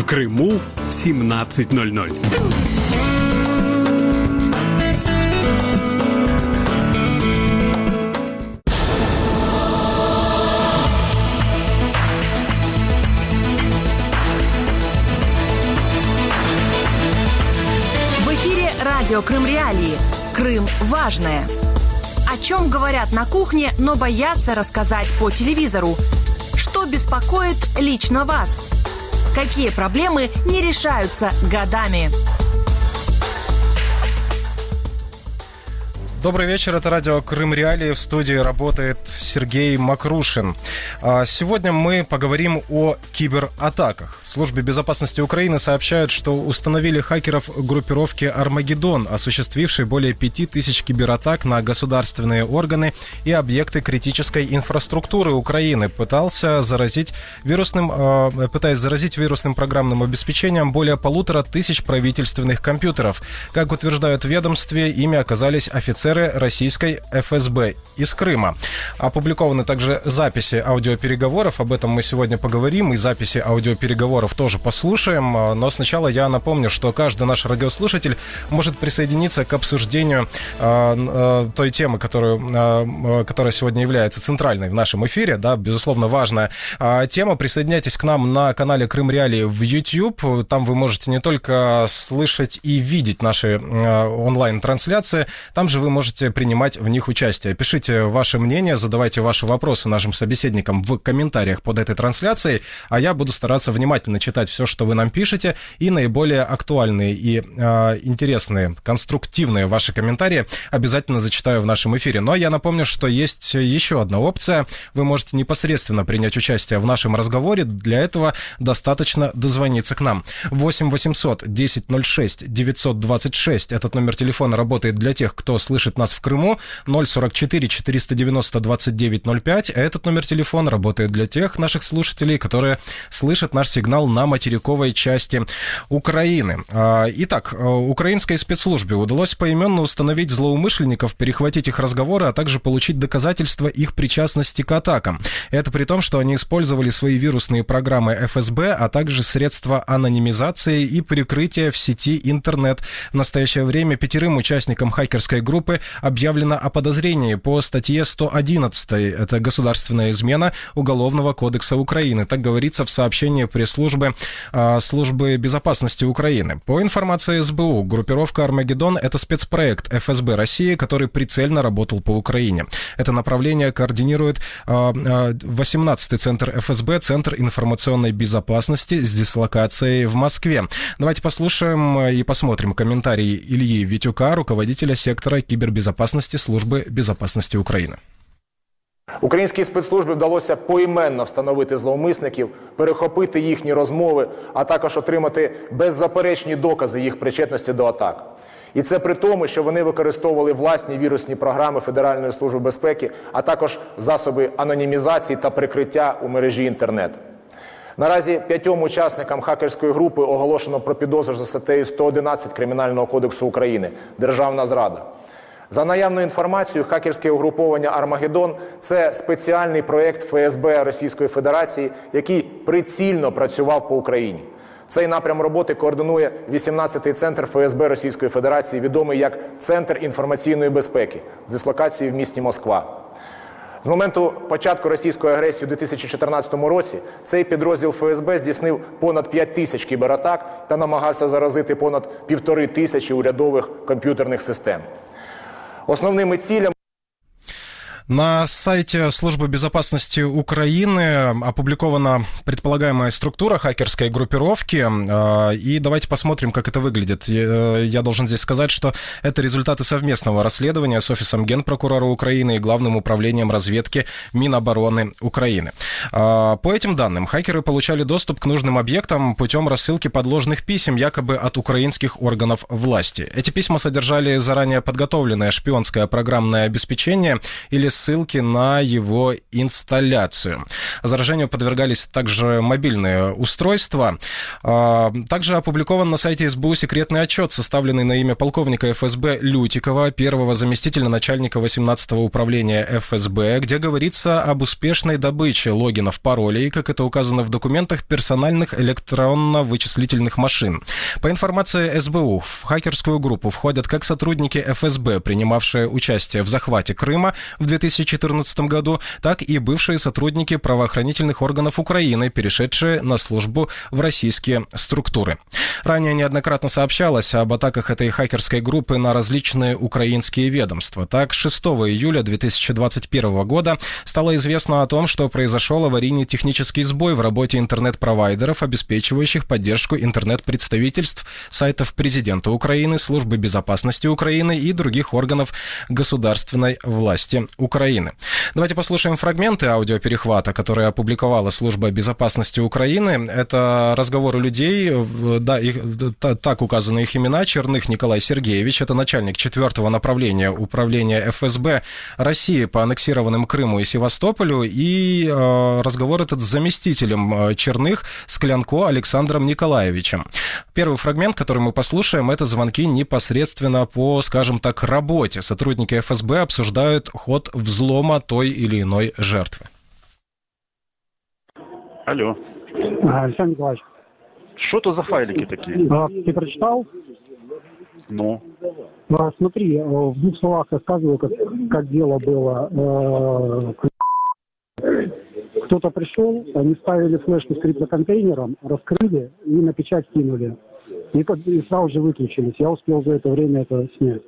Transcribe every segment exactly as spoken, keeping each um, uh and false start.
Крыму семнадцать ноль ноль. В эфире радио Крым Реалии. Крым важное. О чем говорят на кухне, но боятся рассказать по телевизору? Что беспокоит лично вас? Какие проблемы не решаются годами? Добрый вечер, это радио Крым Реалии. В студии работает Сергей Макрушин. Сегодня мы поговорим о кибератаках. В Службе безопасности Украины сообщают, что установили хакеров группировки «Армагеддон», осуществившей более пяти тысяч кибератак на государственные органы и объекты критической инфраструктуры Украины. Пытался заразить вирусным, пытаясь заразить вирусным программным обеспечением более полутора тысяч правительственных компьютеров. Как утверждают в ведомстве, ими оказались офицеры российской эф эс бэ из Крыма. Опубликованы также записи аудиопереговоров, об этом мы сегодня поговорим, и записи аудиопереговоров тоже послушаем, но сначала я напомню, что каждый наш радиослушатель может присоединиться к обсуждению э, э, той темы, которую, э, которая сегодня является центральной в нашем эфире, да, безусловно, важная э, тема. Присоединяйтесь к нам на канале Крым Реалии в YouTube, там вы можете не только слышать и видеть наши э, онлайн-трансляции, там же вы можете можете принимать в них участие. Пишите ваше мнение, задавайте ваши вопросы нашим собеседникам в комментариях под этой трансляцией, а я буду стараться внимательно читать все, что вы нам пишете, и наиболее актуальные и э, интересные, конструктивные ваши комментарии обязательно зачитаю в нашем эфире. Но я напомню, что есть еще одна опция. Вы можете непосредственно принять участие в нашем разговоре. Для этого достаточно дозвониться к нам. восемь восемьсот десять ноль шесть девятьсот двадцать шесть. Этот номер телефона работает для тех, кто слышит нас в Крыму. Ноль сорок четыре четыреста девяносто двадцать девять ноль пять. Этот номер телефона работает для тех наших слушателей, которые слышат наш сигнал на материковой части Украины. Итак, украинской спецслужбе удалось поименно установить злоумышленников, перехватить их разговоры, а также получить доказательства их причастности к атакам. Это при том, что они использовали свои вирусные программы эф эс бэ, а также средства анонимизации и прикрытия в сети интернет. В настоящее время пятерым участникам хакерской группы объявлено о подозрении по статье сто одиннадцать, это государственная измена Уголовного кодекса Украины. Так говорится в сообщении пресс-службы э, Службы безопасности Украины. По информации эс бэ у, группировка «Армагеддон» — это спецпроект эф эс бэ России, который прицельно работал по Украине. Это направление координирует э, э, восемнадцатый центр эф эс бэ, Центр информационной безопасности с дислокацией в Москве. Давайте послушаем и посмотрим комментарий Ильи Витюка, руководителя сектора кібербезпечності Служби безпечності України. Українській спецслужбі вдалося поіменно встановити зловмисників, перехопити їхні розмови, а також отримати беззаперечні докази їх причетності до атак. І це при тому, що вони використовували власні вірусні програми Федеральної служби безпеки, а також засоби анонімізації та прикриття у мережі інтернет. Наразі п'ятьом учасникам хакерської групи оголошено про підозру за статтею сто одинадцять Кримінального кодексу України «Державна зрада». За наявною інформацією, хакерське угруповання «Армагеддон» – це спеціальний проєкт еф ес бэ Російської Федерації, який прицільно працював по Україні. Цей напрям роботи координує вісімнадцятий центр еф ес бэ Російської Федерації, відомий як Центр інформаційної безпеки, з дислокацією в місті Москва. З моменту початку російської агресії у дві тисячі чотирнадцятому році цей підрозділ еф ес бэ здійснив понад п'ять тисяч кібератак та намагався заразити понад півтори тисячі урядових комп'ютерних систем. Основними цілями На сайте Службы безопасности Украины опубликована предполагаемая структура хакерской группировки. И давайте посмотрим, как это выглядит. Я должен здесь сказать, что это результаты совместного расследования с Офисом Генпрокурора Украины и Главным управлением разведки Минобороны Украины. По этим данным, хакеры получали доступ к нужным объектам путем рассылки подложных писем, якобы от украинских органов власти. Эти письма содержали заранее подготовленное шпионское программное обеспечение или ссылки на его инсталляцию. Заражению подвергались также мобильные устройства. Также опубликован на сайте эс бэ у секретный отчет, составленный на имя полковника эф эс бэ Лютикова, первого заместителя начальника восемнадцатого управления эф эс бэ, где говорится об успешной добыче логинов, паролей, как это указано в документах, персональных электронно-вычислительных машин. По информации эс бэ у, в хакерскую группу входят как сотрудники эф эс бэ, принимавшие участие в захвате Крыма в две тысячи четырнадцатом году, так и бывшие сотрудники правоохранительных органов Украины, перешедшие на службу в российские структуры. Ранее неоднократно сообщалось об атаках этой хакерской группы на различные украинские ведомства. Так, шестого июля две тысячи двадцать первого года стало известно о том, что произошел аварийный технический сбой в работе интернет-провайдеров, обеспечивающих поддержку интернет-представительств, сайтов президента Украины, Службы безопасности Украины и других органов государственной власти Украины. Давайте послушаем фрагменты аудиоперехвата, которые опубликовала Служба безопасности Украины. Это разговоры людей, да, их, так указаны их имена. Черных Николай Сергеевич, это начальник четвертого направления управления эф эс бэ России по аннексированным Крыму и Севастополю, и э, разговор этот с заместителем Черных Склянко Александром Николаевичем. Первый фрагмент, который мы послушаем, это звонки непосредственно по, скажем так, работе. Сотрудники эф эс бэ обсуждают ход взлома той или иной жертвы. Алло. Александр Николаевич. Что это за файлики такие? А, ты прочитал? Ну? А, смотри, в двух словах рассказываю, как, как дело было. Кто-то пришел, они ставили флешку с криптоконтейнером, раскрыли и на печать кинули. И, и сразу же выключились. Я успел за это время это снять.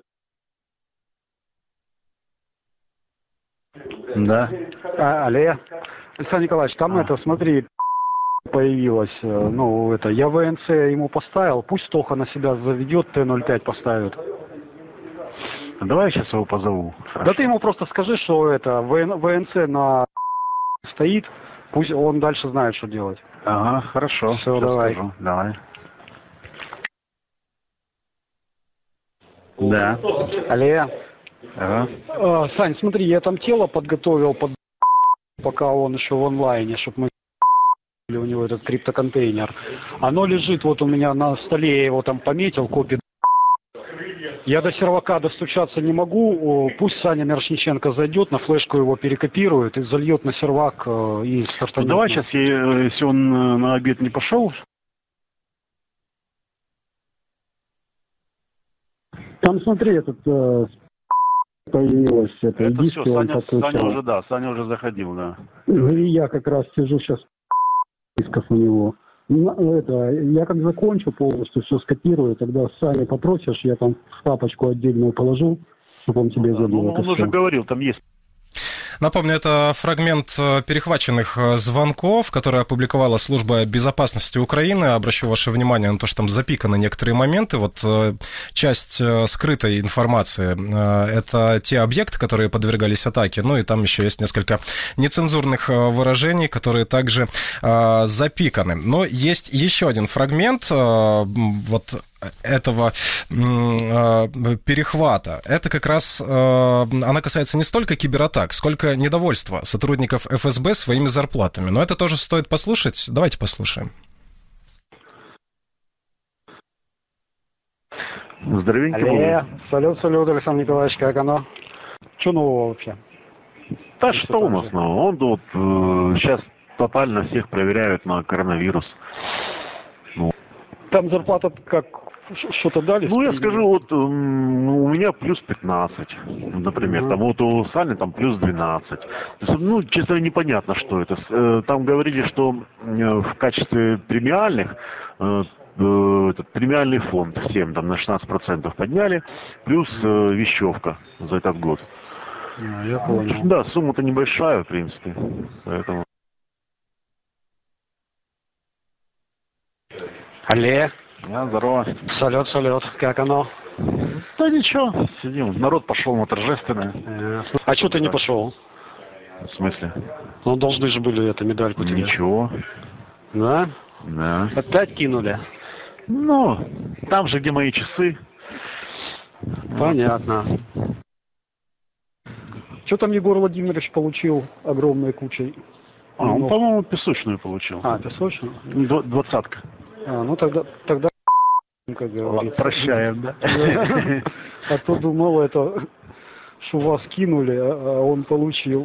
Да. А, алле. Александр Николаевич, там а. это, смотри, появилось, ну, это, я вэ эн цэ ему поставил, пусть Тоха на себя заведет, тэ ноль пять поставит. Давай я сейчас его позову. Хорошо. Да ты ему просто скажи, что это, вэ эн цэ на стоит, пусть он дальше знает, что делать. Ага, хорошо. Все, давай. Скажу. Давай. Да. Алле. Ага. А, Сань, смотри, я там тело подготовил, под... пока он еще в онлайне, чтобы мы у него этот криптоконтейнер. Оно лежит вот у меня на столе, я его там пометил, копию. Я до сервака достучаться не могу. Пусть Саня Мирошниченко зайдет, на флешку его перекопирует и зальет на сервак и стартанет. Ну, давай сейчас, если он на обед не пошел. Там смотри, этот э, появилось. Это, это все, Саня, Саня уже, да, Саня уже заходил, да. И я как раз сижу сейчас дисков у него. Это, я как закончу полностью, все скопирую, тогда Саня попросишь, я там в папочку отдельную положу, чтобы он тебе забил. Ну, он уже говорил, там есть. Напомню, это фрагмент перехваченных звонков, которые опубликовала Служба безопасности Украины. Обращу ваше внимание на то, что там запиканы некоторые моменты. Вот часть скрытой информации – это те объекты, которые подвергались атаке. Ну и там еще есть несколько нецензурных выражений, которые также запиканы. Но есть еще один фрагмент. Вот этого э, перехвата. Это как раз, э, она касается не столько кибератак, сколько недовольства сотрудников эф эс бэ своими зарплатами. Но это тоже стоит послушать. Давайте послушаем. Здоровенький. Алле, салют, салют, Александр Николаевич, как оно? Что нового вообще? Да что, что у нас нового? Он тут э, сейчас тотально всех проверяют на коронавирус. Ну. Там зарплата как... Что-то дали? Ну, я скажу, вот у меня плюс пятнадцать, например, mm-hmm. там вот у Сани там плюс двенадцать. Ну, честно, непонятно, что это. Там говорили, что в качестве премиальных этот премиальный фонд всем там на шестнадцать процентов подняли, плюс вещевка за этот год. Yeah, я понял. Да, сумма-то небольшая, в принципе, поэтому... Алле. Да, здорово. Салют, салют. Как оно? Да ничего, сидим. Народ пошел на торжественное. А что ты не пошел? В смысле? Ну, должны же были эту медальку тебе. Ничего. Да? Да. Опять кинули? Ну, там же, где мои часы. Понятно. Что там Егор Владимирович получил огромной кучей? А, он, по-моему, песочную получил. А, песочную? Д- двадцатка. А, ну тогда, тогда как говорится. Прощаем, да? А то думал, это, что вас кинули, а он получил.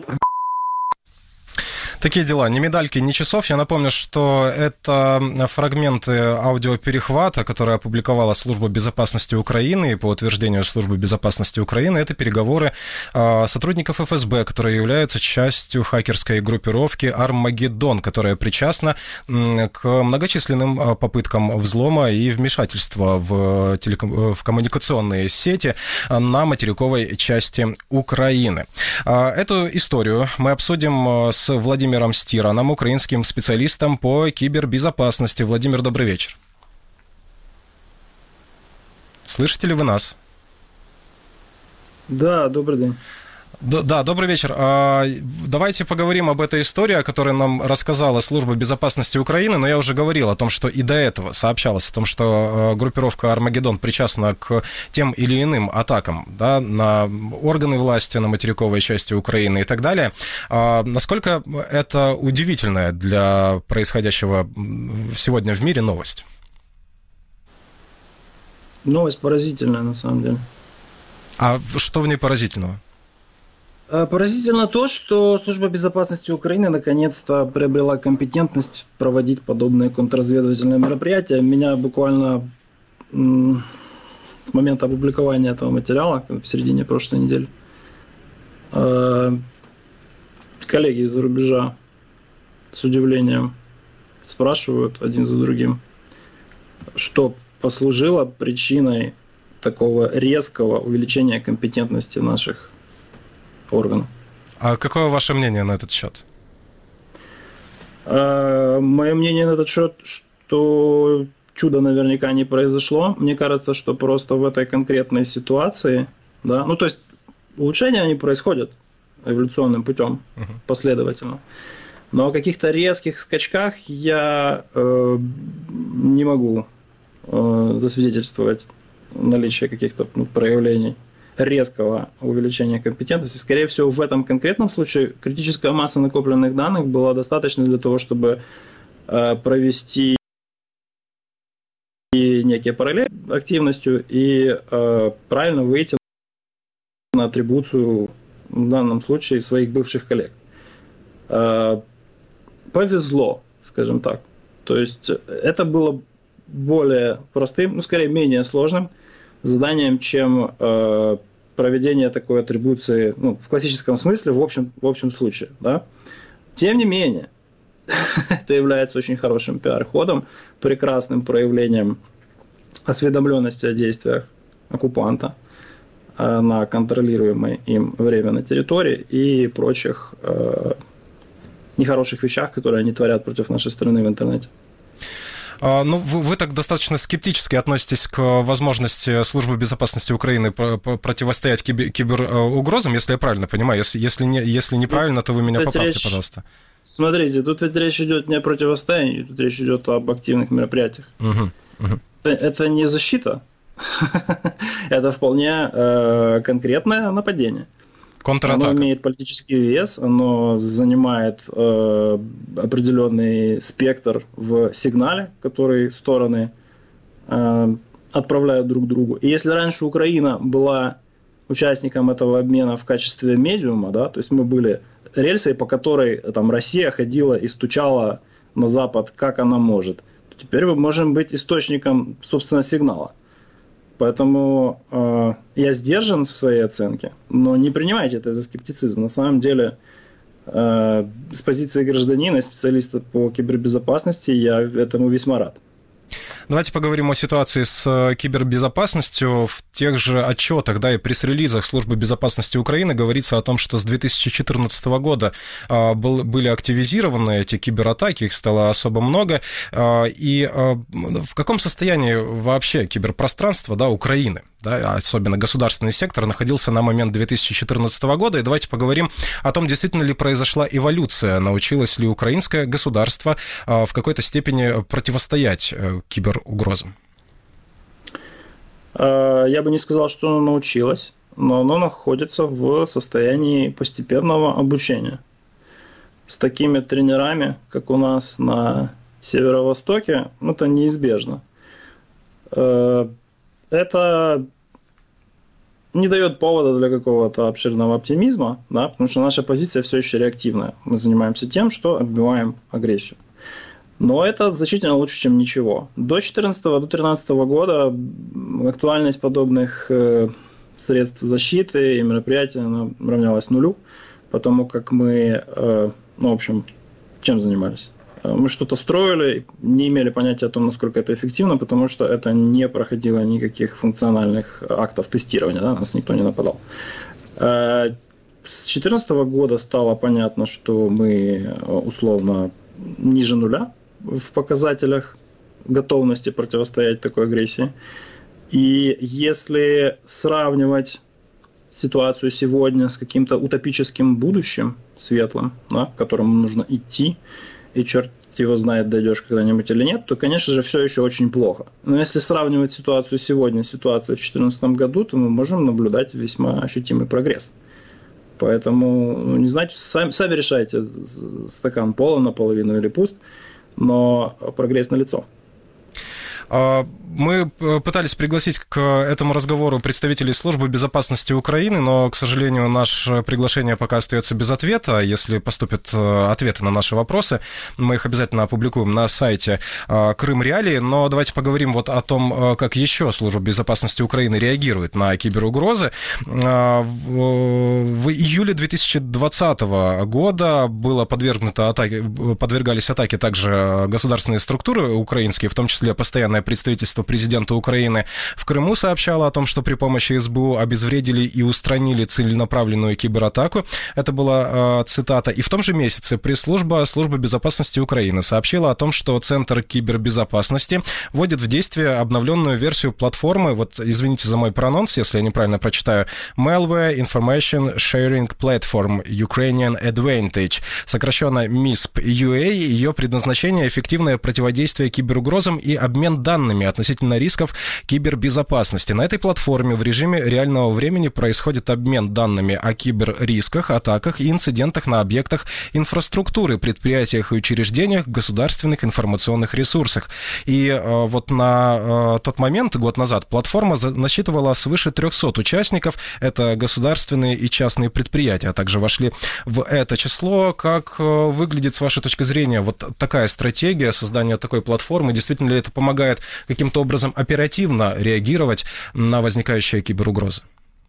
Такие дела. Ни медальки, ни часов. Я напомню, что это фрагменты аудиоперехвата, которые опубликовала Служба безопасности Украины. И по утверждению Службы безопасности Украины, это переговоры сотрудников эф эс бэ, которые являются частью хакерской группировки «Армагеддон», которая причастна к многочисленным попыткам взлома и вмешательства в, телеком... в коммуникационные сети на материковой части Украины. Эту историю мы обсудим с Владимиром Владимиром Стираном, украинским специалистом по кибербезопасности. Владимир, добрый вечер. Слышите ли вы нас? Да, добрый день. Да, да, добрый вечер. Давайте поговорим об этой истории, о которой нам рассказала Служба безопасности Украины, но я уже говорил о том, что и до этого сообщалось о том, что группировка «Армагеддон» причастна к тем или иным атакам, да, на органы власти, на материковой части Украины и так далее. Насколько это удивительная для происходящего сегодня в мире новость? Новость поразительная, на самом деле. А что в ней поразительного? Поразительно то, что Служба безопасности Украины наконец-то приобрела компетентность проводить подобные контрразведывательные мероприятия. Меня буквально м- с момента опубликования этого материала, в середине прошлой недели, э- коллеги из-за рубежа с удивлением спрашивают один за другим, что послужило причиной такого резкого увеличения компетентности наших органов. А какое ваше мнение на этот счет? А, мое мнение на этот счет, что чудо наверняка не произошло. Мне кажется, что просто в этой конкретной ситуации, да, ну то есть улучшения они происходят эволюционным путем, uh-huh. последовательно. Но о каких-то резких скачках я э, не могу э, засвидетельствовать наличие каких-то ну, проявлений резкого увеличения компетентности. Скорее всего, в этом конкретном случае критическая масса накопленных данных была достаточно для того, чтобы э, провести некие параллели активностью и э, правильно выйти на атрибуцию в данном случае своих бывших коллег. Э, повезло, скажем так. То есть это было более простым, ну скорее менее сложным заданием, чем э, проведение такой атрибуции ну, в классическом смысле, в общем, в общем случае. Да? Тем не менее, это является очень хорошим пиар-ходом, прекрасным проявлением осведомленности о действиях оккупанта э, на контролируемой им временной территории и прочих э, нехороших вещах, которые они творят против нашей страны в интернете. Ну, вы, вы так достаточно скептически относитесь к возможности Службы безопасности Украины противостоять кибер, киберугрозам, если я правильно понимаю. Если, если, не, если неправильно, то вы меня тут поправьте, речь, пожалуйста. Смотрите, тут ведь речь идет не о противостоянии, тут речь идет об активных мероприятиях. Угу, угу. Это, это не защита, это вполне э, конкретное нападение. Контратака. Оно имеет политический вес, оно занимает э, определенный спектр в сигнале, который стороны э, отправляют друг другу. И если раньше Украина была участником этого обмена в качестве медиума, да, то есть мы были рельсой, по которой там, Россия ходила и стучала на Запад, как она может, то теперь мы можем быть источником, собственно, сигнала. Поэтому э, я сдержан в своей оценке, но не принимайте это за скептицизм. На самом деле, э, с позиции гражданина и специалиста по кибербезопасности я этому весьма рад. Давайте поговорим о ситуации с кибербезопасностью. В тех же отчетах, да, и пресс-релизах Службы безопасности Украины говорится о том, что с две тысячи четырнадцатого года а, был, были активизированы эти кибератаки, их стало особо много. А, и а, в каком состоянии вообще киберпространство, да, Украины, да, особенно государственный сектор, находился на момент две тысячи четырнадцатого года? И давайте поговорим о том, действительно ли произошла эволюция, научилось ли украинское государство а, в какой-то степени противостоять киберугрозам. Я бы не сказал, что оно научилось. но оно находится в состоянии постепенного обучения. С такими тренерами, как у нас на Северо-Востоке, это неизбежно. Это не дает повода для какого-то обширного оптимизма, да, потому что наша позиция все еще реактивная. Мы занимаемся тем, что отбиваем агрессию. Но это значительно лучше, чем ничего. До две тысячи четырнадцатого - две тысячи тринадцатого года актуальность подобных средств защиты и мероприятий равнялась нулю, потому как мы, ну, в общем, чем занимались? Мы что-то строили, не имели понятия о том, насколько это эффективно, потому что это не проходило никаких функциональных актов тестирования, да, нас никто не нападал. С две тысячи четырнадцатого года стало понятно, что мы условно ниже нуля в показателях готовности противостоять такой агрессии. И если сравнивать ситуацию сегодня с каким-то утопическим будущим, светлым, да, к которому нужно идти, и черт его знает, дойдешь когда-нибудь или нет, то, конечно же, все еще очень плохо. Но если сравнивать ситуацию сегодня с ситуацией в две тысячи четырнадцатом году, то мы можем наблюдать весьма ощутимый прогресс. Поэтому, ну, не знаете, сами, сами решайте, стакан полон наполовину или пуст, но прогресс налицо. Мы пытались пригласить к этому разговору представителей Службы безопасности Украины, но, к сожалению, наше приглашение пока остается без ответа. Если поступят ответы на наши вопросы, мы их обязательно опубликуем на сайте Крым Реалии. Но давайте поговорим вот о том, как еще Служба безопасности Украины реагирует на киберугрозы. В июле две тысячи двадцатого года было подвергнуто атаке, подвергались атаке также государственные структуры украинские, в том числе постоянное представительство президента Украины в Крыму сообщало о том, что при помощи СБУ обезвредили и устранили целенаправленную кибератаку. Это была э, цитата. И в том же месяце пресс-служба Службы безопасности Украины сообщила о том, что Центр кибербезопасности вводит в действие обновленную версию платформы, вот извините за мой прононс, если я неправильно прочитаю, Malware Information Sharing Platform Ukrainian Advantage, сокращенно мисп ю эй. Ее предназначение — эффективное противодействие киберугрозам и обмен данными относительно рисков кибербезопасности. На этой платформе в режиме реального времени происходит обмен данными о киберрисках, атаках и инцидентах на объектах инфраструктуры, предприятиях и учреждениях, государственных информационных ресурсах. И э, вот на э, тот момент, год назад, платформа насчитывала свыше трехсот участников. Это государственные и частные предприятия, а также вошли в это число. Как э, выглядит, с вашей точки зрения, вот такая стратегия создания такой платформы? Действительно ли это помогает каким-то образом оперативно реагировать на возникающие киберугрозы?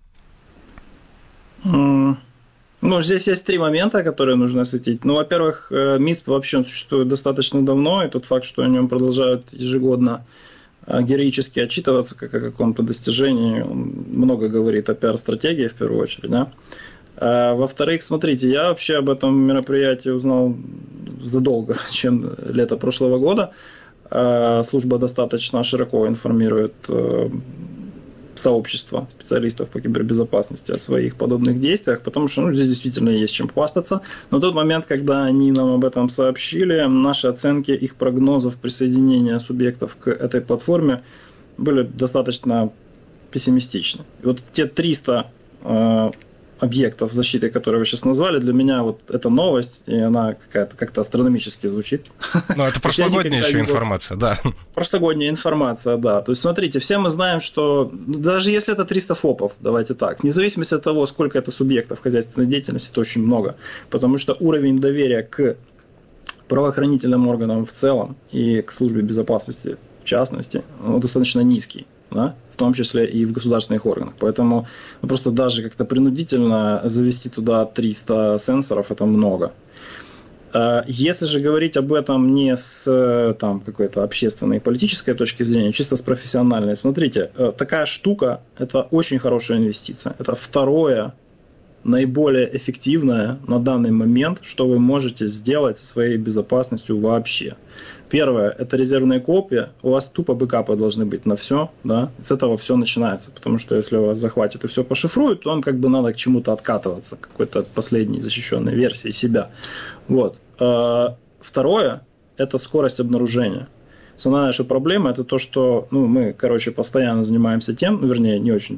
Ну, здесь есть три момента, которые нужно осветить. Ну, во-первых, мисп вообще существует достаточно давно, и тот факт, что о нем продолжают ежегодно героически отчитываться как о каком-то достижении, он много говорит о пиар-стратегии в первую очередь, да. А, во-вторых, смотрите, я вообще об этом мероприятии узнал задолго, чем лето прошлого года. Служба достаточно широко информирует сообщество специалистов по кибербезопасности о своих подобных действиях, потому что, ну, здесь действительно есть чем хвастаться. Но тот момент, когда они нам об этом сообщили, наши оценки их прогнозов присоединения субъектов к этой платформе были достаточно пессимистичны. И вот те триста э, объектов защиты, которые вы сейчас назвали, для меня вот эта новость, и она какая-то как-то астрономически звучит. Ну, это прошлогодняя еще информация, да. Прошлогодняя информация, да. То есть, смотрите, все мы знаем, что даже если это триста ФОПов, давайте так, вне зависимости от того, сколько это субъектов хозяйственной деятельности, это очень много. Потому что уровень доверия к правоохранительным органам в целом и к службе безопасности в частности, ну, достаточно низкий, да? В том числе и в государственных органах. Поэтому ну, просто даже как-то принудительно завести туда триста сенсоров – это много. Если же говорить об этом не с там, какой-то общественной и политической точки зрения, чисто с профессиональной, смотрите, такая штука – это очень хорошая инвестиция. Это второе, наиболее эффективное на данный момент, что вы можете сделать со своей безопасностью вообще. Первое – это резервные копии. У вас тупо бэкапы должны быть на все. Да? С этого все начинается. Потому что если у вас захватит и все пошифрует, то вам как бы надо к чему-то откатываться, к какой-то последней защищенной версии себя. Вот. Второе – это скорость обнаружения. Основная наша проблема – это то, что ну, мы, короче, постоянно занимаемся тем, вернее, не очень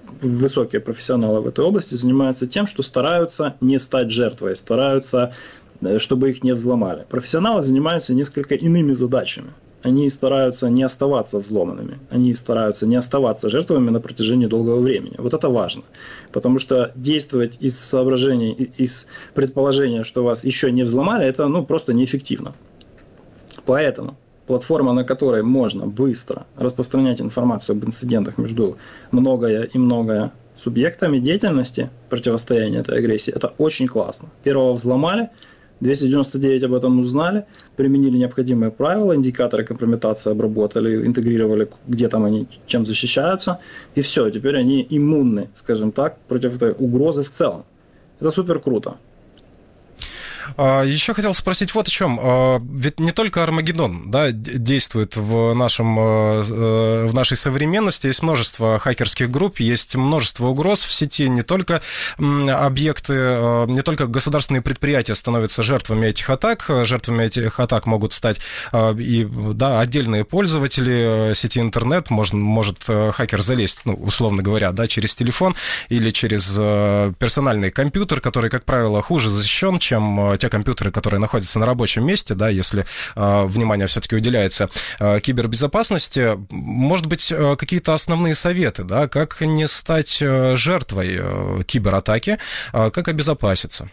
высокие профессионалы в этой области занимаются тем, что стараются не стать жертвой, стараются, чтобы их не взломали. Профессионалы занимаются несколько иными задачами. Они стараются не оставаться взломанными, они стараются не оставаться жертвами на протяжении долгого времени. Вот это важно, потому что действовать из соображений, из предположения, что вас еще не взломали, это ну, просто неэффективно. Поэтому платформа, на которой можно быстро распространять информацию об инцидентах между многое и многое субъектами деятельности противостояния этой агрессии, это очень классно. Первого взломали, двести девяносто девять об этом узнали, применили необходимые правила, индикаторы компрометации обработали, интегрировали, где там они, чем защищаются, и все, теперь они иммунны, скажем так, против этой угрозы в целом. Это супер круто. Еще хотел спросить вот о чем. Ведь не только Армагеддон, да, действует в, нашем, в нашей современности. Есть множество хакерских групп, есть множество угроз в сети. Не только объекты, не только государственные предприятия становятся жертвами этих атак. Жертвами этих атак могут стать и да, отдельные пользователи сети интернет. Можно, может хакер залезть, ну, условно говоря, да, через телефон или через персональный компьютер, который, как правило, хуже защищен, чем те компьютеры, которые находятся на рабочем месте, да, если э, внимание все-таки уделяется э, кибербезопасности. Может быть, э, какие-то основные советы, да, как не стать э, жертвой э, кибератаки, э, как обезопаситься?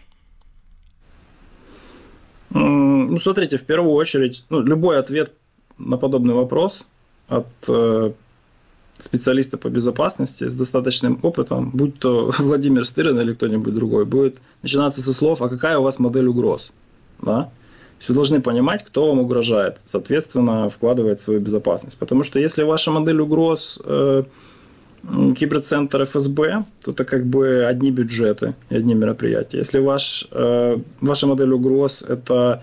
Ну, смотрите, в первую очередь, ну, любой ответ на подобный вопрос от э, специалиста по безопасности с достаточным опытом, будь то Владимир Стырин или кто-нибудь другой, будет начинаться со слов: а какая у вас модель угроз? Да? То есть вы должны понимать, кто вам угрожает, соответственно, вкладывать в свою безопасность. Потому что если ваша модель угроз э, киберцентр эф эс бэ, то это как бы одни бюджеты и одни мероприятия. Если ваш, э, ваша модель угроз это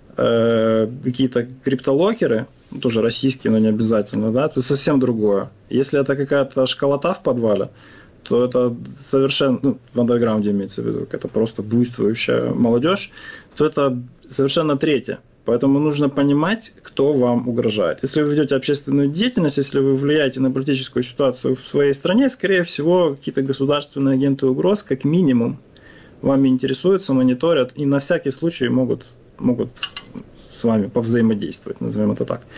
э, какие-то криптолокеры, тоже российские, но не обязательно, да, то совсем другое. Если это какая-то школота в подвале, то это совершенно, ну, в андерграунде имеется в виду, это просто буйствующая молодежь, то это совершенно третье. Поэтому нужно понимать, кто вам угрожает. Если вы ведете общественную деятельность, если вы влияете на политическую ситуацию в своей стране, скорее всего, какие-то государственные агенты угроз, как минимум, вами интересуются, мониторят и на всякий случай могут, могут с вами повзаимодействовать, назовем это так.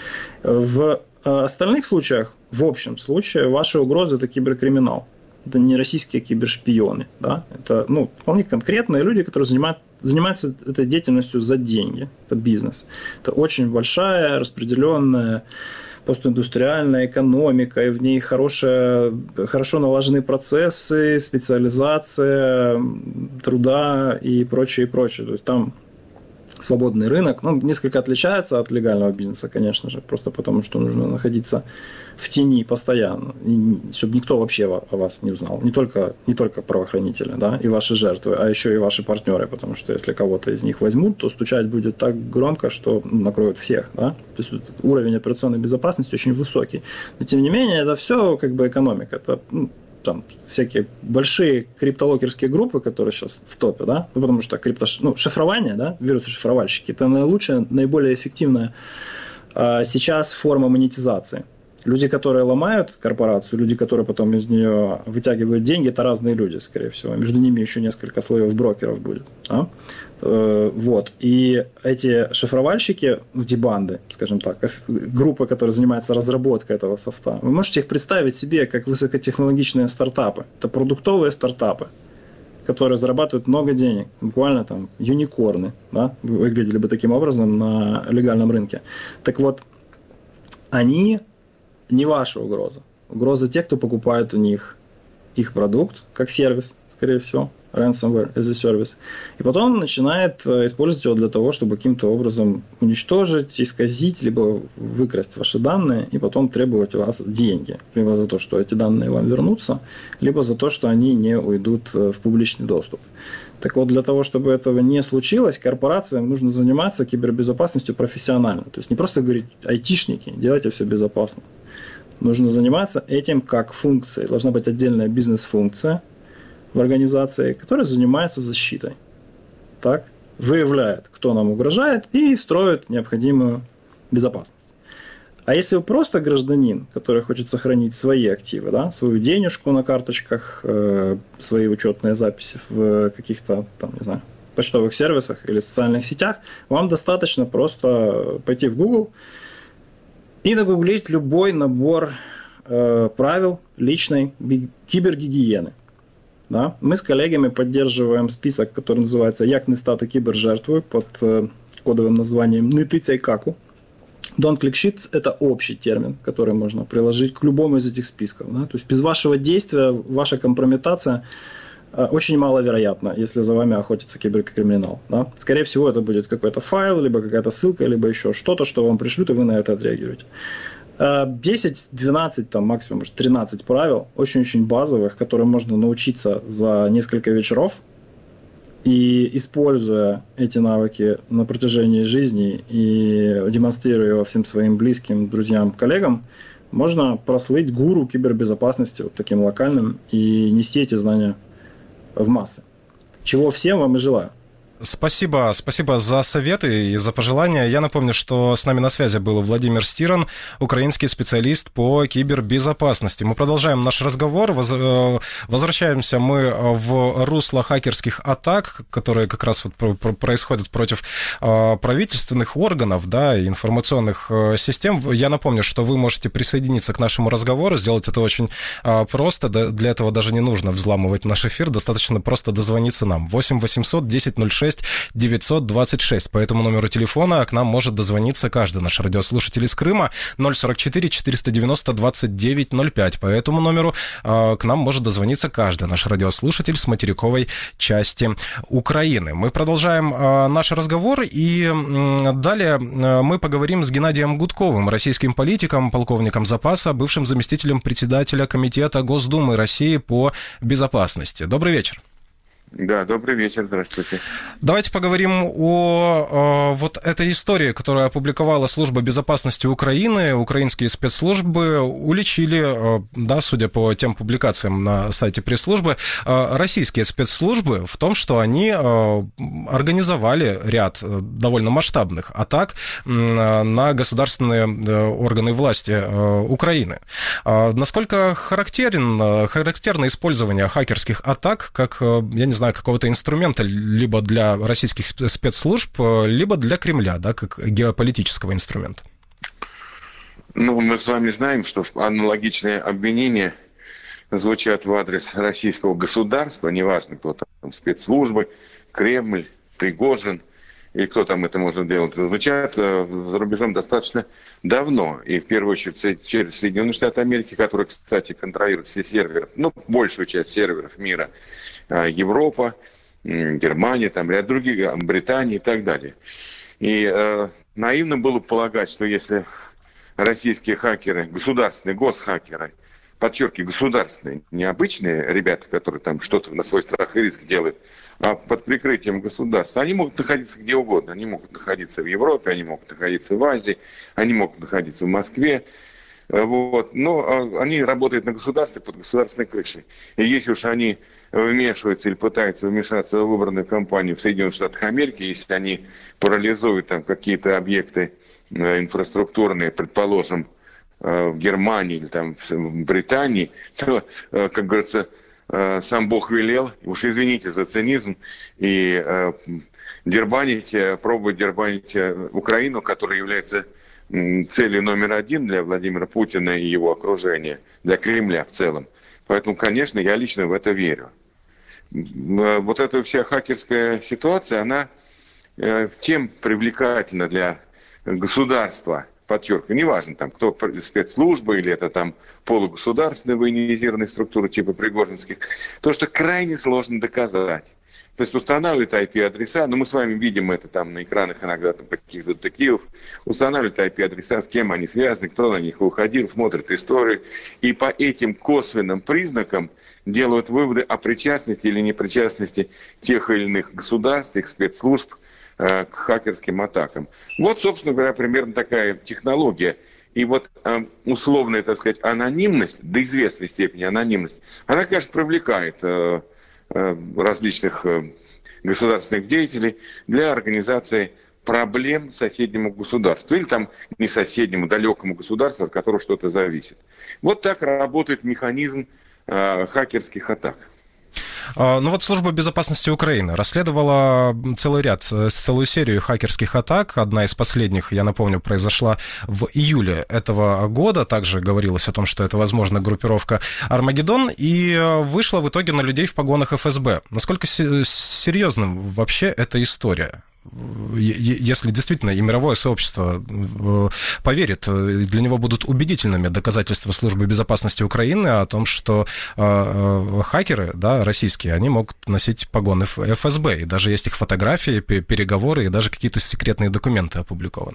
В остальных случаях, в общем случае, ваши угрозы – это киберкриминал. Это не российские кибершпионы. Да? Это ну, вполне конкретные люди, которые занимают, занимаются этой деятельностью за деньги. Это бизнес. Это очень большая, распределенная постиндустриальная экономика, и в ней хорошая, хорошо налажены процессы, специализация труда и прочее, и прочее. То есть там свободный рынок, ну, несколько отличается от легального бизнеса, конечно же, просто потому, что нужно находиться в тени постоянно, и, чтобы никто вообще о вас не узнал, не только, не только правоохранители, да, и ваши жертвы, а еще и ваши партнеры, потому что если кого-то из них возьмут, то стучать будет так громко, что накроют всех, да, то есть уровень операционной безопасности очень высокий, но тем не менее это все как бы экономика, это ну, там всякие большие криптолокерские группы, которые сейчас в топе, да, ну, потому что крипто, ну, шифрование, да, вирусы-шифровальщики, это наилучшая, наиболее эффективная а, сейчас форма монетизации. Люди, которые ломают корпорацию, люди, которые потом из нее вытягивают деньги, это разные люди, скорее всего. Между ними еще несколько слоев брокеров будет. Да? Вот. И эти шифровальщики, эти банды, скажем так, группы, которые занимаются разработкой этого софта, вы можете их представить себе как высокотехнологичные стартапы. Это продуктовые стартапы, которые зарабатывают много денег. Буквально там юникорны, да? Выглядели бы таким образом на легальном рынке. Так вот, они не ваша угроза. Угроза тех, кто покупает у них их продукт как сервис, скорее всего, ransomware as a service, и потом начинает использовать его для того, чтобы каким-то образом уничтожить, исказить, либо выкрасть ваши данные, и потом требовать у вас деньги. Либо за то, что эти данные вам вернутся, либо за то, что они не уйдут в публичный доступ. Так вот, для того, чтобы этого не случилось, корпорациям нужно заниматься кибербезопасностью профессионально. То есть не просто говорить: айтишники, делайте все безопасно. Нужно заниматься этим как функцией. Должна быть отдельная бизнес-функция в организации, которая занимается защитой. Так? Выявляет, кто нам угрожает, и строит необходимую безопасность. А если вы просто гражданин, который хочет сохранить свои активы, да, свою денежку на карточках, э, свои учетные записи в каких-то, там, не знаю, почтовых сервисах или социальных сетях, вам достаточно просто пойти в Google и нагуглить любой набор э, правил личной кибергигиены. Да? Мы с коллегами поддерживаем список, который называется «Як не стати кибержертвою» под э, кодовым названием «Не тицяй каку». Don't click shit – это общий термин, который можно приложить к любому из этих списков. Да? То есть без вашего действия ваша компрометация э, очень маловероятна, если за вами охотится киберкриминал. Да? Скорее всего, это будет какой-то файл, либо какая-то ссылка, либо еще что-то, что вам пришлют, и вы на это отреагируете. десять, двенадцать, там, максимум может, тринадцать правил, очень-очень базовых, которым можно научиться за несколько вечеров. И используя эти навыки на протяжении жизни и демонстрируя его всем своим близким, друзьям, коллегам, можно прослыть гуру кибербезопасности вот таким локальным и нести эти знания в массы. Чего всем вам и желаю. Спасибо, спасибо за советы и за пожелания. Я напомню, что с нами на связи был Владимир Стиран, украинский специалист по кибербезопасности. Мы продолжаем наш разговор. Возвращаемся мы в русло хакерских атак, которые как раз вот происходят против правительственных органов, да, и информационных систем. Я напомню, что вы можете присоединиться к нашему разговору, сделать это очень просто. Для этого даже не нужно взламывать наш эфир, достаточно просто дозвониться нам. восемь восемьсот десять ноль шесть девятьсот двадцать шесть. По этому номеру телефона к нам может дозвониться каждый наш радиослушатель из Крыма. ноль сорок четыре четыреста девяносто двадцать девять ноль пять. По этому номеру э, к нам может дозвониться каждый наш радиослушатель с материковой части Украины. Мы продолжаем э, наш разговор, и э, далее э, мы поговорим с Геннадием Гудковым, российским политиком, полковником запаса, бывшим заместителем председателя Комитета Госдумы России по безопасности. Добрый вечер. Да, добрый вечер, здравствуйте. Давайте поговорим о, о вот этой истории, которую опубликовала Служба безопасности Украины. Украинские спецслужбы уличили, да, судя по тем публикациям на сайте пресс-службы, российские спецслужбы в том, что они организовали ряд довольно масштабных атак на государственные органы власти Украины. Насколько характерен, характерно использование хакерских атак как, я не знаю, знаю, какого-то инструмента либо для российских спецслужб, либо для Кремля, да, как геополитического инструмента? Ну, мы с вами знаем, что аналогичные обвинения звучат в адрес российского государства, неважно, кто там, спецслужбы, Кремль, Пригожин, или кто там это может делать, звучат за рубежом достаточно давно. И в первую очередь через Соединенные Штаты Америки, которые, кстати, контролируют все серверы, ну, большую часть серверов мира, Европа, Германия, там ряд других, Британия и так далее. И э, наивно было полагать, что если российские хакеры, государственные госхакеры, подчеркиваю, государственные, необычные ребята, которые там что-то на свой страх и риск делают, а под прикрытием государства, они могут находиться где угодно. Они могут находиться в Европе, они могут находиться в Азии, они могут находиться в Москве. Вот. Но они работают на государстве под государственной крышей. И если уж они вмешиваются или пытаются вмешаться в выбранную кампанию в Соединенных Штатах Америки, если они парализуют там какие-то объекты инфраструктурные, предположим, в Германии или там в Британии, то, как говорится, сам Бог велел, уж извините за цинизм, и дербанить, пробовать дербанить Украину, которая является целью номер один для Владимира Путина и его окружения, для Кремля в целом. Поэтому, конечно, я лично в это верю. Вот эта вся хакерская ситуация, она тем привлекательна для государства, подчеркиваю, неважно, там, кто спецслужбы или это там полугосударственные военизированные структуры типа пригожинских, то, что крайне сложно доказать. То есть устанавливают ай пи-адреса, но мы с вами видим это там на экранах иногда там, каких-то детективов, устанавливают ай пи-адреса, с кем они связаны, кто на них уходил, смотрят историю, и по этим косвенным признакам делают выводы о причастности или непричастности тех или иных государств, их спецслужб э, к хакерским атакам. Вот, собственно говоря, примерно такая технология. И вот э, условная, так сказать, анонимность, до известной степени анонимность, она, конечно, привлекает э, различных государственных деятелей для организации проблем соседнему государству или там не соседнему, далекому государству, от которого что-то зависит. Вот так работает механизм э, хакерских атак. Ну вот Служба безопасности Украины расследовала целый ряд, целую серию хакерских атак. Одна из последних, я напомню, произошла в июле этого года. Также говорилось о том, что это, возможно, группировка «Армагеддон», и вышла в итоге на людей в погонах эф эс бэ. Насколько серьезным вообще эта история? Если действительно и мировое сообщество поверит, для него будут убедительными доказательства Службы безопасности Украины о том, что хакеры, да, российские, они могут носить погоны эф эс бэ, и даже есть их фотографии, переговоры, и даже какие-то секретные документы опубликованы.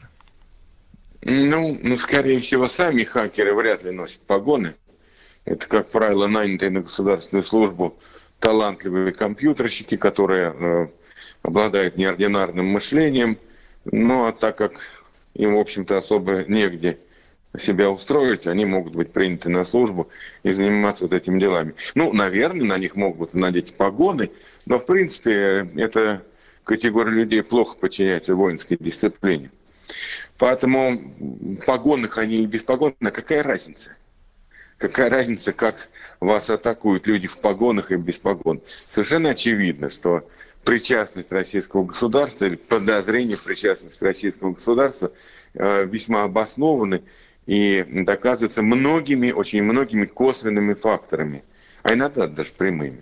Ну, ну, скорее всего, сами хакеры вряд ли носят погоны. Это, как правило, нанятые на государственную службу талантливые компьютерщики, которые обладают неординарным мышлением, ну а так как им, в общем-то, особо негде себя устроить, они могут быть приняты на службу и заниматься вот этими делами. Ну, наверное, на них могут надеть погоны, но, в принципе, эта категория людей плохо подчиняется воинской дисциплине. Поэтому в погонах они или без погон, а какая разница? Какая разница, как вас атакуют люди в погонах и без погон? Совершенно очевидно, что причастность российского государства или подозрение в причастности российского государства э, весьма обоснованы и доказываются многими, очень многими косвенными факторами, а иногда даже прямыми.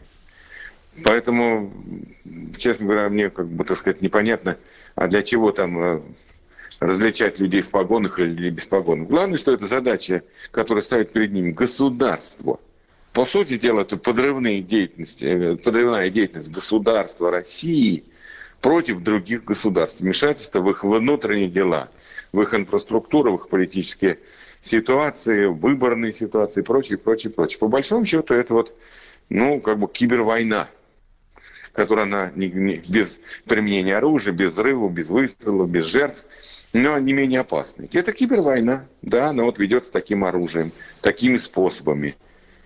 Поэтому, честно говоря, мне, как бы, так сказать, непонятно, а для чего там э, различать людей в погонах или без погон. Главное, что это задача, которая ставит перед ним государство. По сути дела, это подрывная деятельность, подрывная деятельность государства России против других государств. Вмешательство в их внутренние дела, в их инфраструктуру, в их политические ситуации, выборные ситуации и прочее, прочее, прочее. По большому счету, это вот, ну, как бы кибервойна, которая она не, не, без применения оружия, без взрывов, без выстрелов, без жертв, но не менее опасна. Это кибервойна, да, она вот ведется таким оружием, такими способами.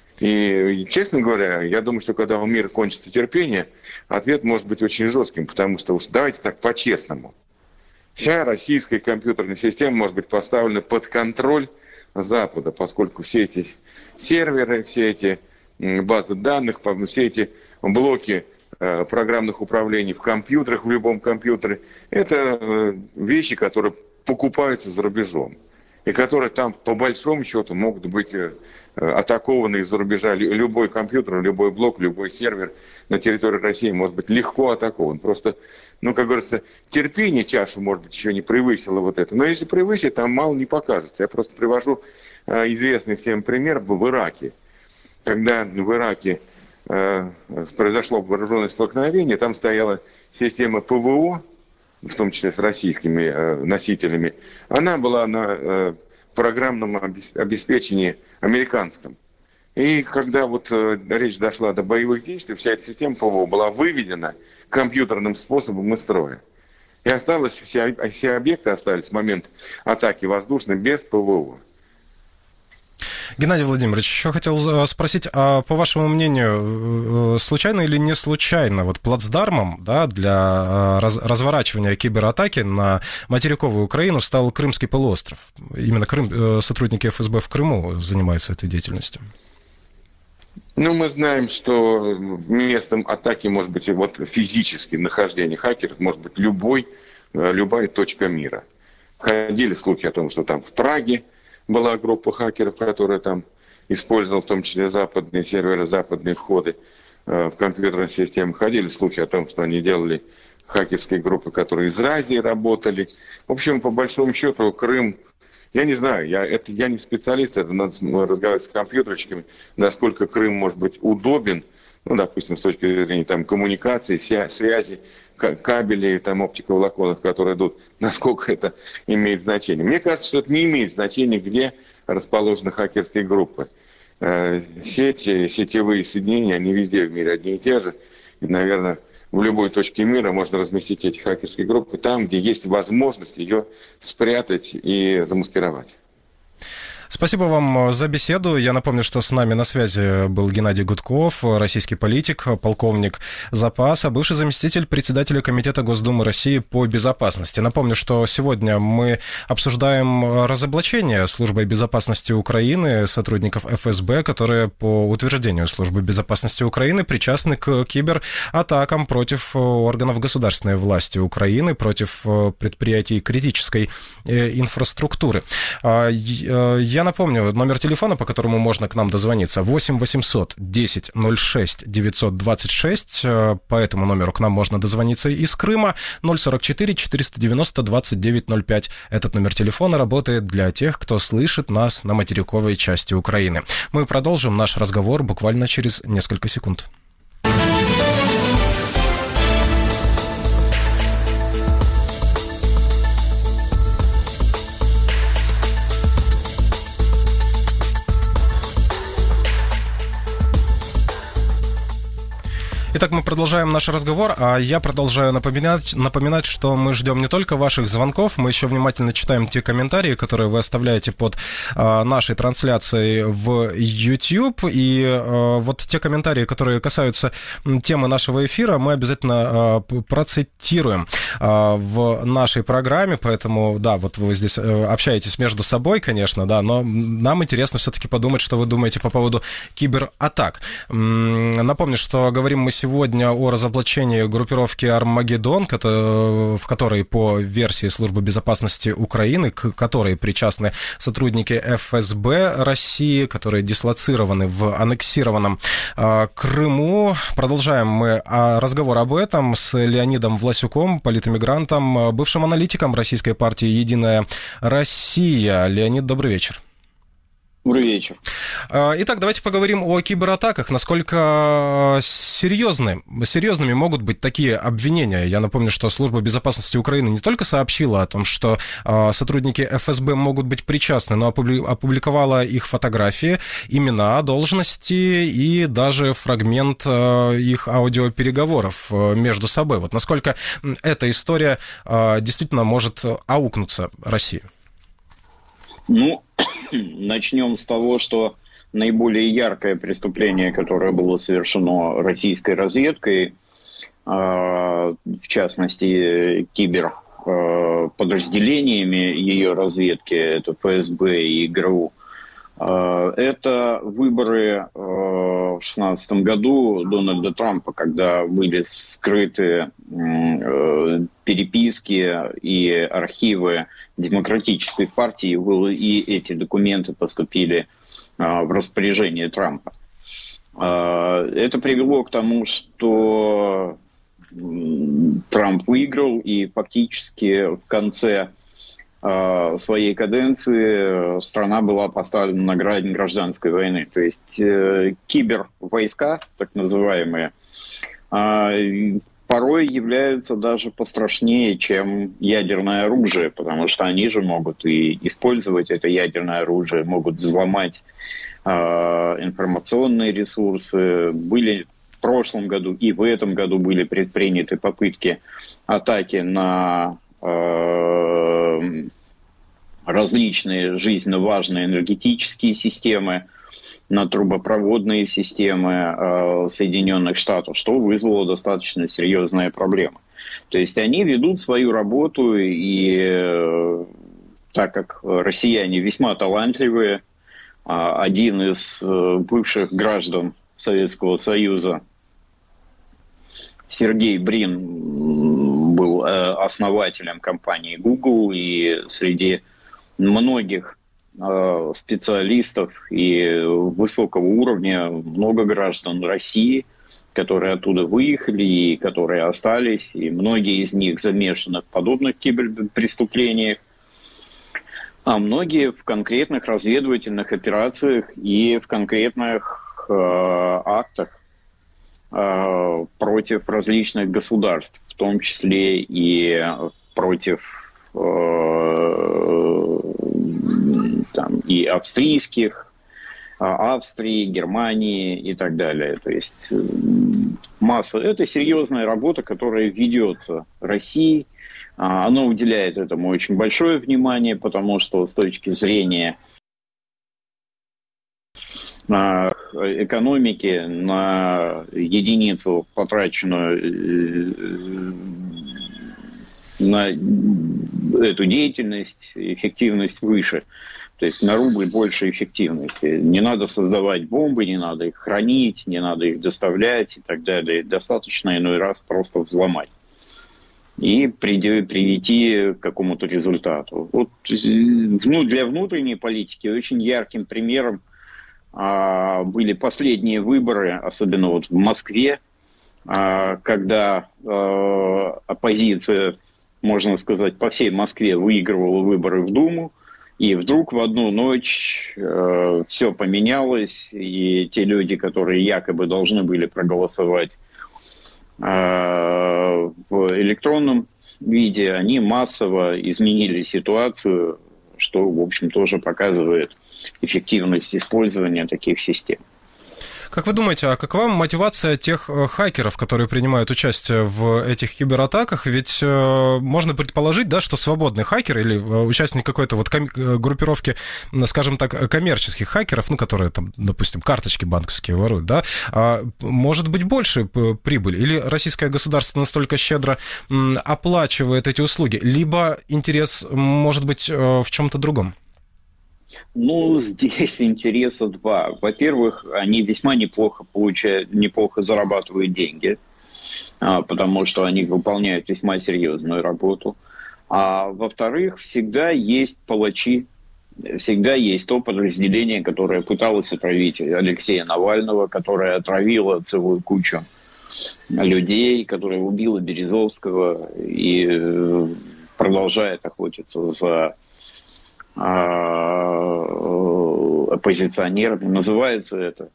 И, честно говоря, я думаю, что когда у мира кончится терпение, ответ может быть очень жестким, потому что уж давайте так по-честному. Вся российская компьютерная система может быть поставлена под контроль Запада, поскольку все эти серверы, все эти базы данных, все эти блоки программных управлений в компьютерах, в любом компьютере, это вещи, которые покупаются за рубежом. И которые там, по большому счету, могут быть атакованы из-за рубежа. Любой компьютер, любой блок, любой сервер на территории России может быть легко атакован. Просто, ну, как говорится, терпение чашу, может быть, еще не превысило вот это. Но если превысит, там мало не покажется. Я просто привожу известный всем пример в Ираке. Когда в Ираке э, произошло вооруженное столкновение, там стояла система ПВО, в том числе с российскими э, носителями, она была на э, программном обеспечении американском. И когда вот э, речь дошла до боевых действий, вся эта система ПВО была выведена компьютерным способом из строя. И осталось, все, все объекты остались в момент атаки воздушной без ПВО. Геннадий Владимирович, еще хотел спросить, а по вашему мнению, случайно или не случайно вот плацдармом, да, для раз, разворачивания кибератаки на материковую Украину стал Крымский полуостров? Именно Крым, сотрудники эф эс бэ в Крыму занимаются этой деятельностью. Ну, мы знаем, что местом атаки может быть вот физически нахождение хакеров, может быть любой, любая точка мира. Ходили слухи о том, что там в Праге была группа хакеров, которая там использовала в том числе западные серверы, западные входы э, в компьютерные системы. Ходили слухи о том, что они делали хакерские группы, которые из Азии работали. В общем, по большому счету, Крым, я не знаю, я, это, я не специалист, это надо разговаривать с компьютерщиками, насколько Крым может быть удобен, ну, допустим, с точки зрения там, коммуникации, связи, кабелей, там, оптиковолоконов, которые идут, насколько это имеет значение. Мне кажется, что это не имеет значения, где расположены хакерские группы. Сети, сетевые соединения, они везде в мире одни и те же. И, наверное, в любой точке мира можно разместить эти хакерские группы там, где есть возможность ее спрятать и замаскировать. Спасибо вам за беседу. Я напомню, что с нами на связи был Геннадий Гудков, российский политик, полковник запаса, бывший заместитель председателя Комитета Госдумы России по безопасности. Напомню, что сегодня мы обсуждаем разоблачение Службой безопасности Украины сотрудников эф эс бэ, которые, по утверждению Службы безопасности Украины, причастны к кибератакам против органов государственной власти Украины, против предприятий критической инфраструктуры. Я напомню, номер телефона, по которому можно к нам дозвониться, восемь восемьсот десять ноль шесть девятьсот двадцать шесть. По этому номеру к нам можно дозвониться из Крыма. ноль сорок четыре четыреста девяносто двадцать девять ноль пять. Этот номер телефона работает для тех, кто слышит нас на материковой части Украины. Мы продолжим наш разговор буквально через несколько секунд. Итак, мы продолжаем наш разговор, а я продолжаю напоминать, напоминать, что мы ждем не только ваших звонков, мы еще внимательно читаем те комментарии, которые вы оставляете под а, нашей трансляцией в YouTube, и а, вот те комментарии, которые касаются темы нашего эфира, мы обязательно а, процитируем а, в нашей программе, поэтому, да, вот вы здесь общаетесь между собой, конечно, да, но нам интересно все-таки подумать, что вы думаете по поводу кибератак. Напомню, что говорим мы сегодня Сегодня о разоблачении группировки «Армагеддон», в которой, по версии Службы безопасности Украины, к которой причастны сотрудники эф эс бэ России, которые дислоцированы в аннексированном Крыму. Продолжаем мы разговор об этом с Леонидом Власюком, политэмигрантом, бывшим аналитиком российской партии «Единая Россия». Леонид, добрый вечер. Добрый вечер. Итак, давайте поговорим о кибератаках. Насколько серьезны, серьезными могут быть такие обвинения? Я напомню, что Служба безопасности Украины не только сообщила о том, что сотрудники эф эс бэ могут быть причастны, но опубликовала их фотографии, имена, должности и даже фрагмент их аудиопереговоров между собой. Вот насколько эта история действительно может аукнуться России? Ну, начнем с того, что наиболее яркое преступление, которое было совершено российской разведкой, в частности, киберподразделениями ее разведки, это эф эс бэ и гэ эр у, это выборы в шестнадцатом году Дональда Трампа, когда были скрыты переписки и архивы Демократической партии, и эти документы поступили в распоряжение Трампа. Это привело к тому, что Трамп выиграл, и фактически в конце своей каденции страна была поставлена на грань гражданской войны. То есть э, кибервойска, так называемые, э, порой являются даже пострашнее, чем ядерное оружие, потому что они же могут и использовать это ядерное оружие, могут взломать э, информационные ресурсы. Были в прошлом году и в этом году были предприняты попытки атаки на различные жизненно важные энергетические системы, на трубопроводные системы э, Соединенных Штатов, что вызвало достаточно серьезные проблемы. То есть они ведут свою работу, и э, так как россияне весьма талантливые, э, один из э, бывших граждан Советского Союза, Сергей Брин, был основателем компании Google, и среди многих э, специалистов и высокого уровня много граждан России, которые оттуда выехали и которые остались, и многие из них замешаны в подобных киберпреступлениях, а многие в конкретных разведывательных операциях и в конкретных э, актах э, против различных государств, в том числе и против э, там, и австрийских, Австрии, Германии и так далее. То есть масса. Это серьезная работа, которая ведется Россией. Она уделяет этому очень большое внимание, потому что с точки зрения экономики на единицу, потраченную на эту деятельность, эффективность выше. То есть на рубль больше эффективности. Не надо создавать бомбы, не надо их хранить, не надо их доставлять и так далее. Достаточно иной раз просто взломать и прийти к какому-то результату. Вот, ну, для внутренней политики очень ярким примером а, были последние выборы, особенно вот в Москве, а, когда а, оппозиция, можно сказать, по всей Москве выигрывала выборы в Думу, и вдруг в одну ночь э, все поменялось, и те люди, которые якобы должны были проголосовать э, в электронном виде, они массово изменили ситуацию, что, в общем, тоже показывает эффективность использования таких систем. Как вы думаете, а какова мотивация тех хакеров, которые принимают участие в этих кибератаках? Ведь э, можно предположить, да, что свободный хакер или участник какой-то вот ком- группировки, скажем так, коммерческих хакеров, ну, которые там, допустим, карточки банковские воруют, да, а может быть больше прибыль? Или российское государство настолько щедро м, оплачивает эти услуги? Либо интерес может быть в чем-то другом? Ну, здесь интереса два. Во-первых, они весьма неплохо получают, неплохо зарабатывают деньги, потому что они выполняют весьма серьезную работу. А во-вторых, всегда есть палачи, всегда есть то подразделение, которое пыталось отравить Алексея Навального, которое отравило целую кучу людей, которое убило Березовского и продолжает охотиться за оппозиционерами. Называется это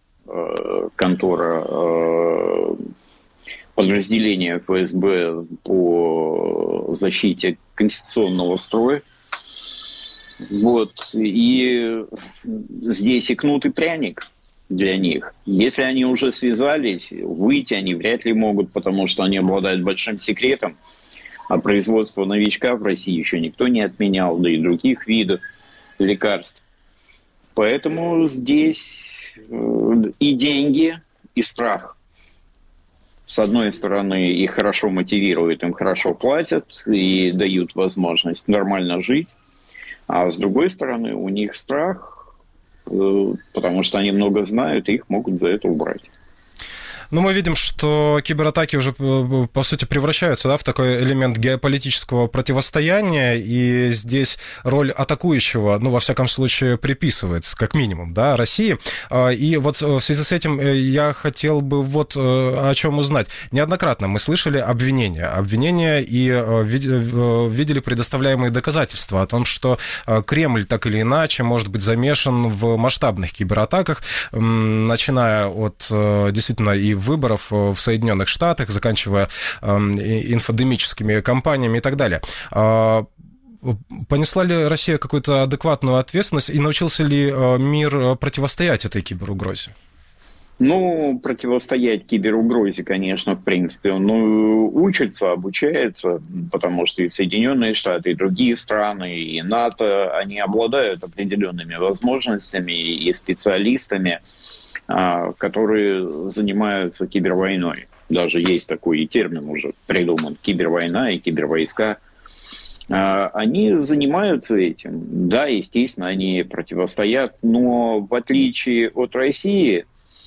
контора подразделения эф эс бэ по защите конституционного строя. Вот. И здесь и кнут, и пряник для них. Если они уже связались, выйти они вряд ли могут, потому что они обладают большим секретом. А производство новичка в России еще никто не отменял, да и других видов лекарств. Поэтому здесь и деньги, и страх. С одной стороны, их хорошо мотивируют, им хорошо платят и дают возможность нормально жить. А с другой стороны, у них страх, потому что они много знают, и их могут за это убрать. Но мы видим, что кибератаки уже, по сути, превращаются, да, в такой элемент геополитического противостояния, и здесь роль атакующего, ну, во всяком случае, приписывается, как минимум, да, России. И вот в связи с этим я хотел бы вот о чем узнать. Неоднократно мы слышали обвинения, обвинения и видели предоставляемые доказательства о том, что Кремль так или иначе может быть замешан в масштабных кибератаках, начиная от действительно и выборов в Соединенных Штатах, заканчивая э, инфодемическими кампаниями и так далее. Э, понесла ли Россия какую-то адекватную ответственность и научился ли э, мир противостоять этой киберугрозе? Ну, противостоять киберугрозе, конечно, в принципе, он ну, учится, обучается, потому что и Соединенные Штаты, и другие страны, и НАТО, они обладают определенными возможностями и специалистами, которые занимаются кибервойной. Даже есть такой термин уже придуман, кибервойна и кибервойска. Они занимаются этим. Да, естественно, они противостоят, но в отличие от России,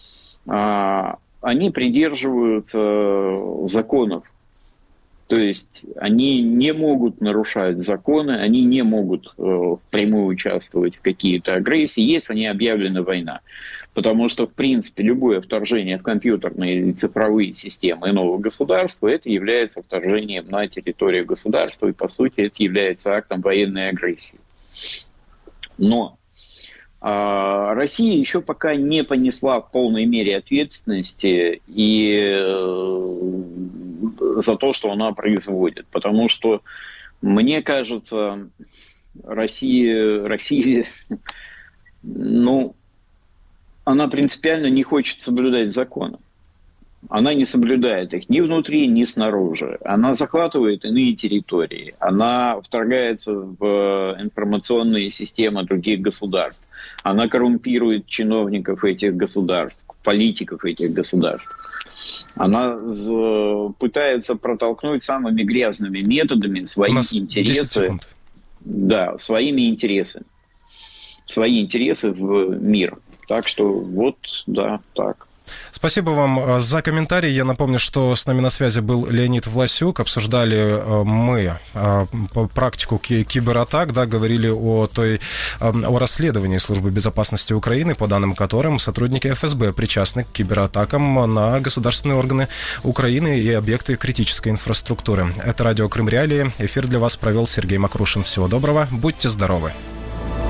они придерживаются законов. То есть они не могут нарушать законы, они не могут впрямую участвовать в какие-то агрессии, если не объявлена война. Потому что, в принципе, любое вторжение в компьютерные или цифровые системы иного государства, это является вторжением на территорию государства, и, по сути, это является актом военной агрессии. Но э, Россия еще пока не понесла в полной мере ответственности и, э, за то, что она производит. Потому что, мне кажется, Россия, Россия ну, она принципиально не хочет соблюдать законы. Она не соблюдает их ни внутри, ни снаружи. Она захватывает иные территории. Она вторгается в информационные системы других государств. Она коррумпирует чиновников этих государств, политиков этих государств. Она пытается протолкнуть самыми грязными методами свои интересы. Да, своими интересами. Свои интересы в мир. Так что вот, да, так. Спасибо вам за комментарий. Я напомню, что с нами на связи был Леонид Власюк. Обсуждали мы практику кибератак, да, говорили о той, о расследовании Службы безопасности Украины, по данным которым сотрудники эф эс бэ причастны к кибератакам на государственные органы Украины и объекты критической инфраструктуры. Это радио Крым Реалии. Эфир для вас провел Сергей Макрушин. Всего доброго, будьте здоровы.